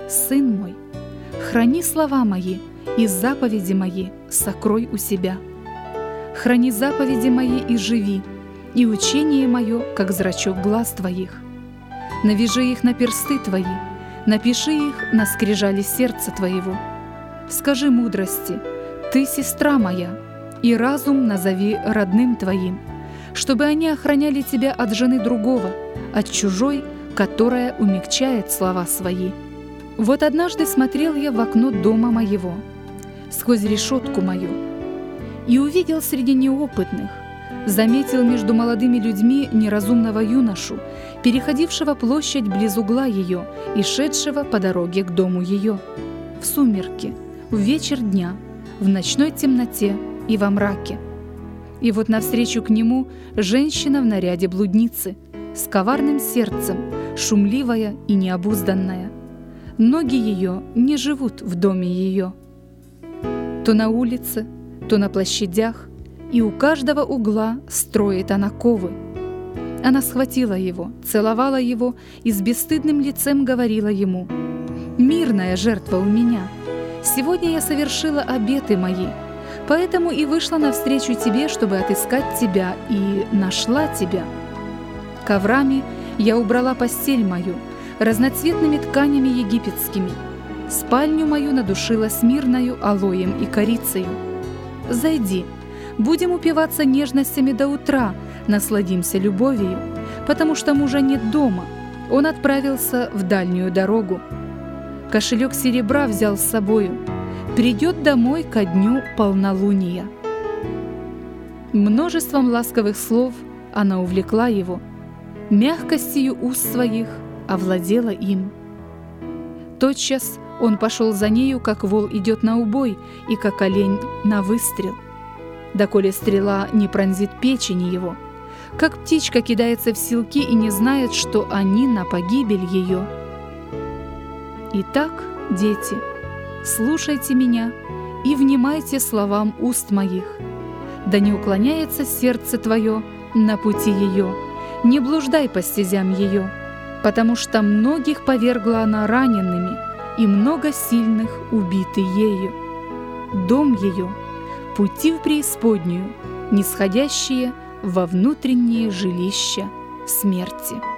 сын мой, храни слова мои и заповеди мои сокрой у себя. Храни заповеди мои и живи, и учение мое, как зрачок глаз твоих. Навяжи их на персты твои, напиши их на скрижали сердца твоего. Скажи мудрости: ты сестра моя, и разум назови родным твоим, чтобы они охраняли тебя от жены другого, от чужой, которая умягчает слова свои. Вот однажды смотрел я в окно дома моего, сквозь решетку мою, и увидел среди неопытных, заметил между молодыми людьми неразумного юношу, переходившего площадь близ угла ее и шедшего по дороге к дому ее. В сумерки, в вечер дня, в ночной темноте и во мраке. И вот навстречу к нему женщина в наряде блудницы, с коварным сердцем, шумливая и необузданная. Ноги ее не живут в доме ее. То на улице, то на площадях, и у каждого угла строит она ковы. Она схватила его, целовала его и с бесстыдным лицем говорила ему: «Мирная жертва у меня. Сегодня я совершила обеты мои, поэтому и вышла навстречу тебе, чтобы отыскать тебя, и нашла тебя. Коврами я убрала постель мою, разноцветными тканями египетскими. Спальню мою надушила смирною алоем и корицею. Зайди, будем упиваться нежностями до утра, насладимся любовью, потому что мужа нет дома, он отправился в дальнюю дорогу. Кошелек серебра взял с собою, придет домой ко дню полнолуния». Множеством ласковых слов она увлекла его, мягкостью уст своих овладела им. Тотчас он пошел за нею, как вол идет на убой, и как олень на выстрел, доколе стрела не пронзит печени его, как птичка кидается в селки и не знает, что они на погибель ее. Итак, дети, слушайте меня и внимайте словам уст моих. Да не уклоняется сердце твое на пути ее, не блуждай по стезям ее, потому что многих повергла она ранеными, и много сильных убиты ею. Дом ее — пути в преисподнюю, нисходящие во внутренние жилища смерти.